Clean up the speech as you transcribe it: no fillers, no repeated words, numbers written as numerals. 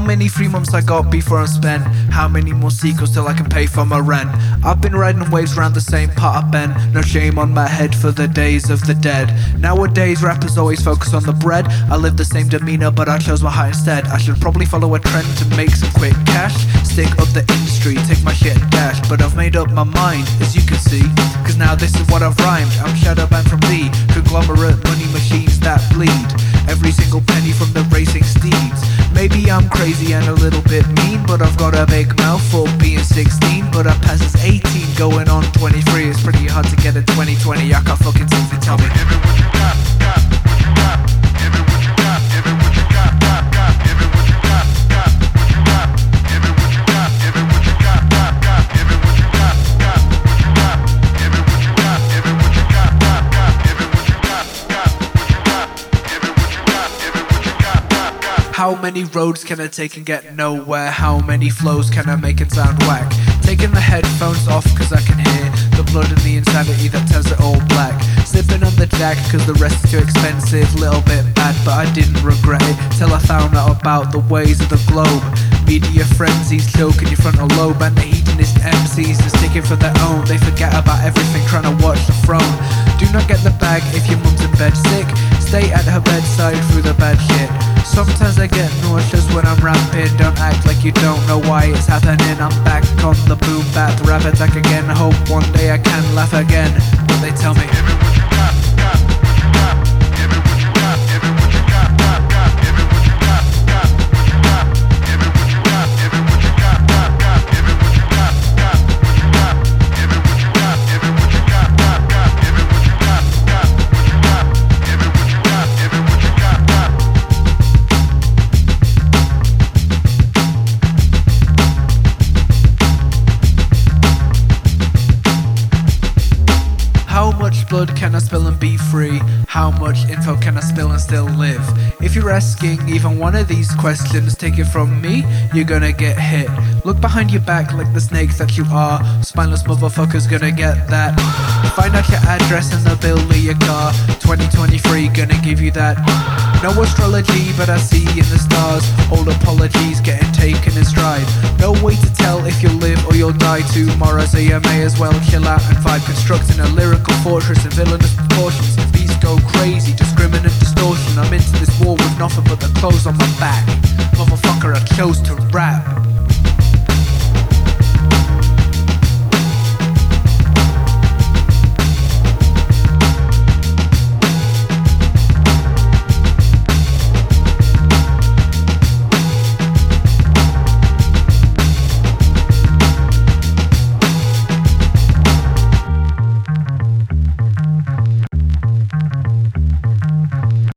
many free months I got before I'm spent? How many more sequels till I can pay for my rent? I've been riding waves around the same part I've been. No shame on my head for the days of the dead. Nowadays rappers always focus on the bread. I live the same demeanor but I chose my heart instead. I should probably follow a trend to make some quick cash. Stick up the industry, take my shit and dash. But I've made up my mind, as you can see, cause now this is what I've rhymed. I'm shadow banned from the conglomerate money machines that bleed every single penny from the racing steeds. Maybe I'm crazy and a little bit mean, but I've got a big mouth for being 16. But I pass as 18 going on 23. It's pretty hard to get a 2020. I can't fucking simply tell me. How many roads can I take and get nowhere? How many flows can I make and sound whack? Taking the headphones off cause I can hear the blood and the insanity that turns it all black. Slipping on the jack cause the rest is too expensive. Little bit bad but I didn't regret it till I found out about the ways of the globe. Media frenzies choking your frontal lobe, and the hedonist MCs just sticking for their own. They forget about everything trying to watch the throne. Do not get the bag if your mum's in bed sick. Stay at her bedside through the bad shit. Sometimes I get nauseous when I'm rapping. Don't act like you don't know why it's happening. I'm back on the boom bap rap attack again. Hope one day I can laugh again. But they tell me how much blood can I spill and be free? How much info can I spill and still live? If you're asking even one of these questions, take it from me, you're gonna get hit. Look behind your back like the snake that you are. Spineless motherfucker's gonna get that. Find out your address and the bill of your car. 2023 gonna give you that. No astrology but I see in the stars. All apologies getting taken in stride. No way to tell if you'll live or you'll die tomorrow, so you may as well chill out and vibe. Constructing a lyrical fortress in villainous proportions. Beats go crazy, discriminate distortion. I'm into this war with nothing but the clothes on my back. Motherfucker, I chose to rap.